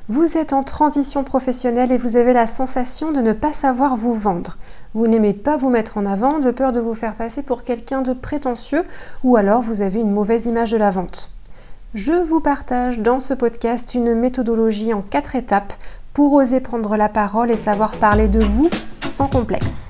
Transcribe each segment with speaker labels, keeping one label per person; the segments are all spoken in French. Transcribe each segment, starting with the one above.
Speaker 1: Vous êtes en transition professionnelle et vous avez la sensation de ne pas savoir vous vendre. Vous n'aimez pas vous mettre en avant de peur de vous faire passer pour quelqu'un de prétentieux ou alors vous avez une mauvaise image de la vente. Je vous partage dans ce podcast une méthodologie en 4 étapes pour oser prendre la parole et savoir parler de vous sans complexe.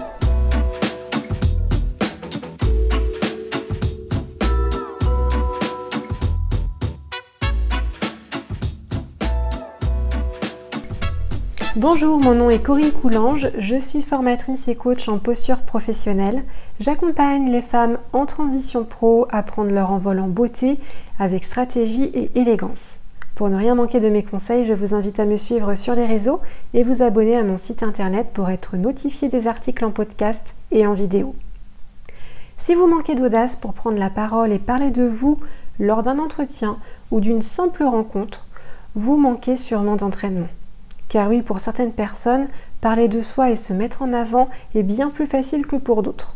Speaker 1: Bonjour, mon nom est Corinne Coulange, je suis formatrice et coach en posture professionnelle. J'accompagne les femmes en transition pro à prendre leur envol en beauté avec stratégie et élégance. Pour ne rien manquer de mes conseils, je vous invite à me suivre sur les réseaux et vous abonner à mon site internet pour être notifié des articles en podcast et en vidéo. Si vous manquez d'audace pour prendre la parole et parler de vous lors d'un entretien ou d'une simple rencontre, vous manquez sûrement d'entraînement. Car oui, pour certaines personnes, parler de soi et se mettre en avant est bien plus facile que pour d'autres.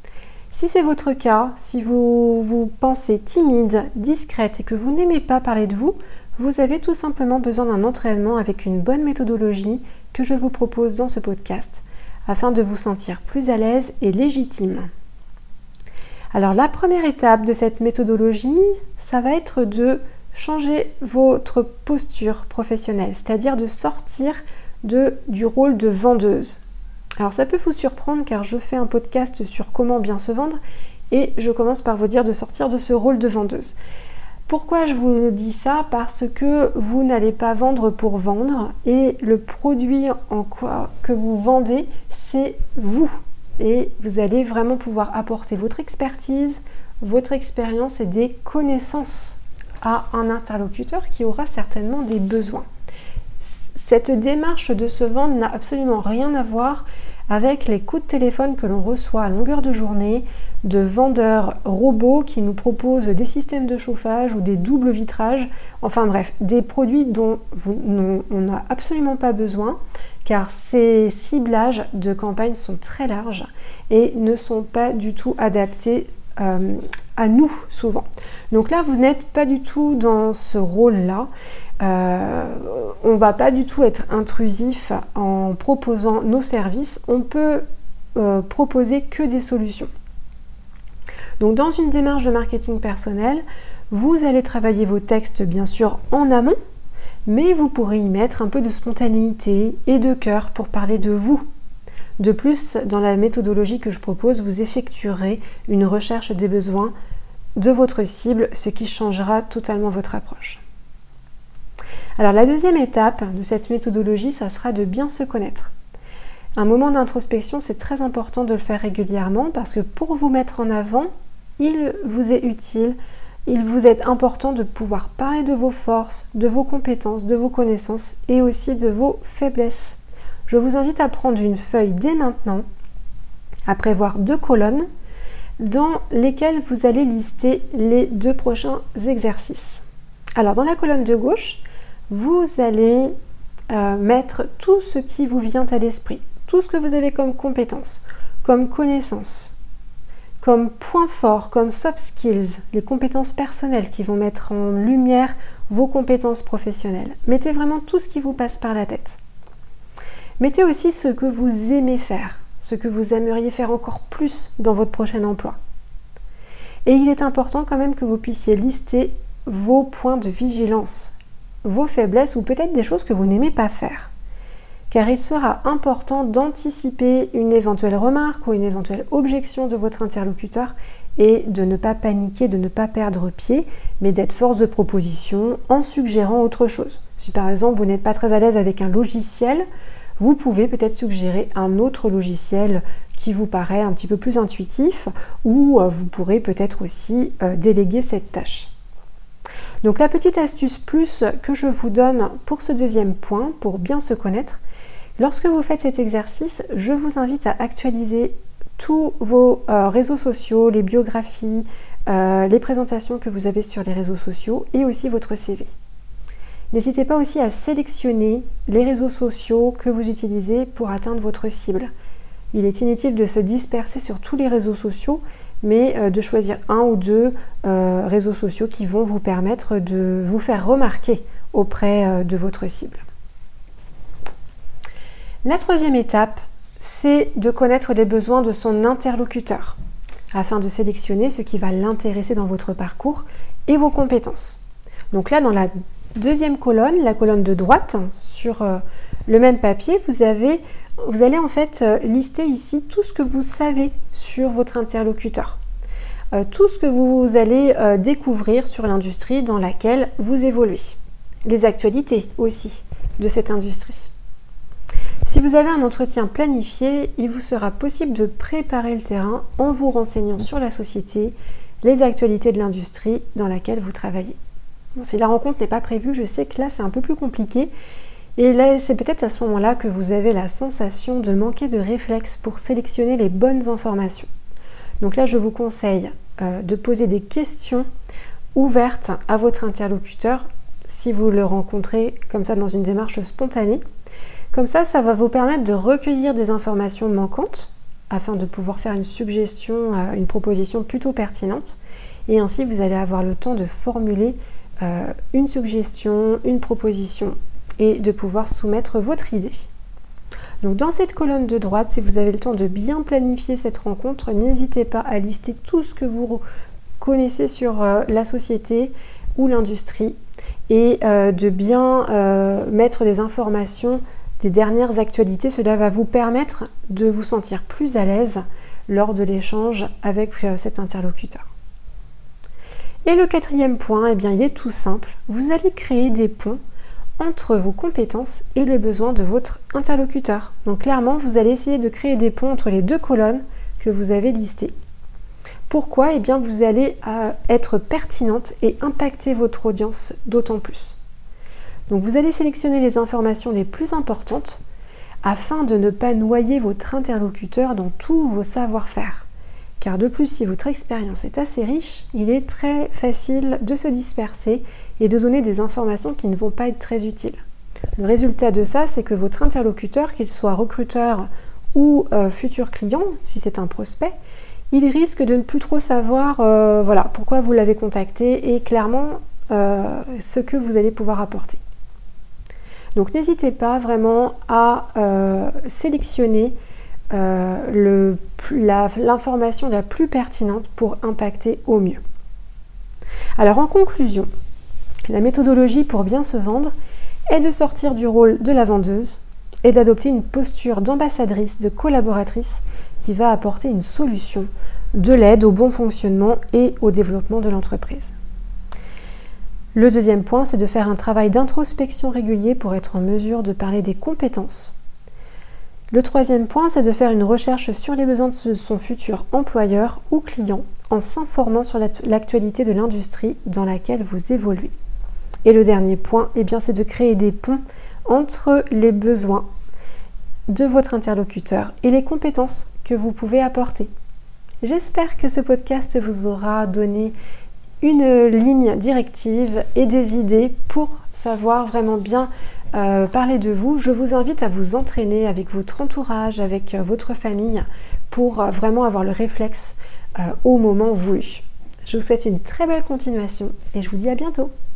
Speaker 1: Si c'est votre cas, si vous vous pensez timide, discrète et que vous n'aimez pas parler de vous, vous avez tout simplement besoin d'un entraînement avec une bonne méthodologie que je vous propose dans ce podcast, afin de vous sentir plus à l'aise et légitime. Alors la première étape de cette méthodologie, ça va être de changer votre posture professionnelle, c'est-à-dire de sortir du rôle de vendeuse. Alors ça peut vous surprendre car je fais un podcast sur comment bien se vendre et je commence par vous dire de sortir de ce rôle de vendeuse. Pourquoi je vous dis ça ? Parce que vous n'allez pas vendre pour vendre et le produit que vous vendez, c'est vous. Et vous allez vraiment pouvoir apporter votre expertise, votre expérience et des connaissances à un interlocuteur qui aura certainement des besoins. Cette démarche de se vendre n'a absolument rien à voir avec les coups de téléphone que l'on reçoit à longueur de journée de vendeurs robots qui nous proposent des systèmes de chauffage ou des doubles vitrages, enfin bref, des produits dont on n'a absolument pas besoin car ces ciblages de campagne sont très larges et ne sont pas du tout adaptés à nous souvent. Donc là, vous n'êtes pas du tout dans ce rôle-là. On va pas du tout être intrusif en proposant nos services. On peut proposer que des solutions. Donc dans une démarche de marketing personnel, vous allez travailler vos textes bien sûr en amont, mais vous pourrez y mettre un peu de spontanéité et de cœur pour parler de vous. De plus, dans la méthodologie que je propose, vous effectuerez une recherche des besoins de votre cible, ce qui changera totalement votre approche. Alors la deuxième étape de cette méthodologie, ça sera de bien se connaître. Un moment d'introspection, c'est très important de le faire régulièrement parce que pour vous mettre en avant, il vous est utile, il vous est important de pouvoir parler de vos forces, de vos compétences, de vos connaissances et aussi de vos faiblesses. Je vous invite à prendre une feuille dès maintenant, à prévoir 2 colonnes dans lesquelles vous allez lister les 2 prochains exercices. Alors dans la colonne de gauche, vous allez mettre tout ce qui vous vient à l'esprit, tout ce que vous avez comme compétences, comme connaissances, comme points forts, comme soft skills, les compétences personnelles qui vont mettre en lumière vos compétences professionnelles. Mettez vraiment tout ce qui vous passe par la tête. Mettez aussi ce que vous aimez faire, ce que vous aimeriez faire encore plus dans votre prochain emploi. Et il est important quand même que vous puissiez lister vos points de vigilance, vos faiblesses ou peut-être des choses que vous n'aimez pas faire. Car il sera important d'anticiper une éventuelle remarque ou une éventuelle objection de votre interlocuteur et de ne pas paniquer, de ne pas perdre pied, mais d'être force de proposition en suggérant autre chose. Si par exemple vous n'êtes pas très à l'aise avec un logiciel, vous pouvez peut-être suggérer un autre logiciel qui vous paraît un petit peu plus intuitif ou vous pourrez peut-être aussi déléguer cette tâche. Donc la petite astuce plus que je vous donne pour ce deuxième point, pour bien se connaître, lorsque vous faites cet exercice, je vous invite à actualiser tous vos réseaux sociaux, les biographies, les présentations que vous avez sur les réseaux sociaux et aussi votre CV. N'hésitez pas aussi à sélectionner les réseaux sociaux que vous utilisez pour atteindre votre cible. Il est inutile de se disperser sur tous les réseaux sociaux, mais de choisir un ou deux réseaux sociaux qui vont vous permettre de vous faire remarquer auprès de votre cible. La troisième étape, c'est de connaître les besoins de son interlocuteur afin de sélectionner ce qui va l'intéresser dans votre parcours et vos compétences. Donc là, dans la deuxième colonne, la colonne de droite, sur le même papier, vous allez en fait lister ici tout ce que vous savez sur votre interlocuteur. Tout ce que vous allez découvrir sur l'industrie dans laquelle vous évoluez. Les actualités aussi de cette industrie. Si vous avez un entretien planifié, il vous sera possible de préparer le terrain en vous renseignant sur la société, les actualités de l'industrie dans laquelle vous travaillez. Bon, si la rencontre n'est pas prévue, je sais que là c'est un peu plus compliqué. Et là, c'est peut-être à ce moment-là que vous avez la sensation de manquer de réflexes pour sélectionner les bonnes informations. Donc là, je vous conseille de poser des questions ouvertes à votre interlocuteur si vous le rencontrez comme ça dans une démarche spontanée. Comme ça va vous permettre de recueillir des informations manquantes afin de pouvoir faire une suggestion, une proposition plutôt pertinente. Et ainsi, vous allez avoir le temps de formuler une suggestion, une proposition et de pouvoir soumettre votre idée. Donc dans cette colonne de droite, si vous avez le temps de bien planifier cette rencontre, n'hésitez pas à lister tout ce que vous connaissez sur la société ou l'industrie et de bien mettre des informations des dernières actualités. Cela va vous permettre de vous sentir plus à l'aise lors de l'échange avec cet interlocuteur. Et le quatrième point, eh bien, il est tout simple. Vous allez créer des ponts entre vos compétences et les besoins de votre interlocuteur. Donc clairement, vous allez essayer de créer des ponts entre les deux colonnes que vous avez listées. Pourquoi ? Eh bien, vous allez être pertinente et impacter votre audience d'autant plus. Donc vous allez sélectionner les informations les plus importantes afin de ne pas noyer votre interlocuteur dans tous vos savoir-faire. Car de plus, si votre expérience est assez riche, il est très facile de se disperser et de donner des informations qui ne vont pas être très utiles. Le résultat de ça, c'est que votre interlocuteur, qu'il soit recruteur ou futur client, si c'est un prospect, il risque de ne plus trop savoir pourquoi vous l'avez contacté et clairement ce que vous allez pouvoir apporter. Donc n'hésitez pas vraiment à sélectionner l'information la plus pertinente pour impacter au mieux. Alors en conclusion, la méthodologie pour bien se vendre est de sortir du rôle de la vendeuse et d'adopter une posture d'ambassadrice, de collaboratrice qui va apporter une solution, de l'aide au bon fonctionnement et au développement de l'entreprise. Le deuxième point, c'est de faire un travail d'introspection régulier pour être en mesure de parler des compétences. Le troisième point, c'est de faire une recherche sur les besoins de son futur employeur ou client en s'informant sur l'actualité de l'industrie dans laquelle vous évoluez. Et le dernier point, eh bien, c'est de créer des ponts entre les besoins de votre interlocuteur et les compétences que vous pouvez apporter. J'espère que ce podcast vous aura donné une ligne directive et des idées pour savoir vraiment bien parler de vous. Je vous invite à vous entraîner avec votre entourage, avec votre famille pour vraiment avoir le réflexe au moment voulu. Je vous souhaite une très belle continuation et je vous dis à bientôt.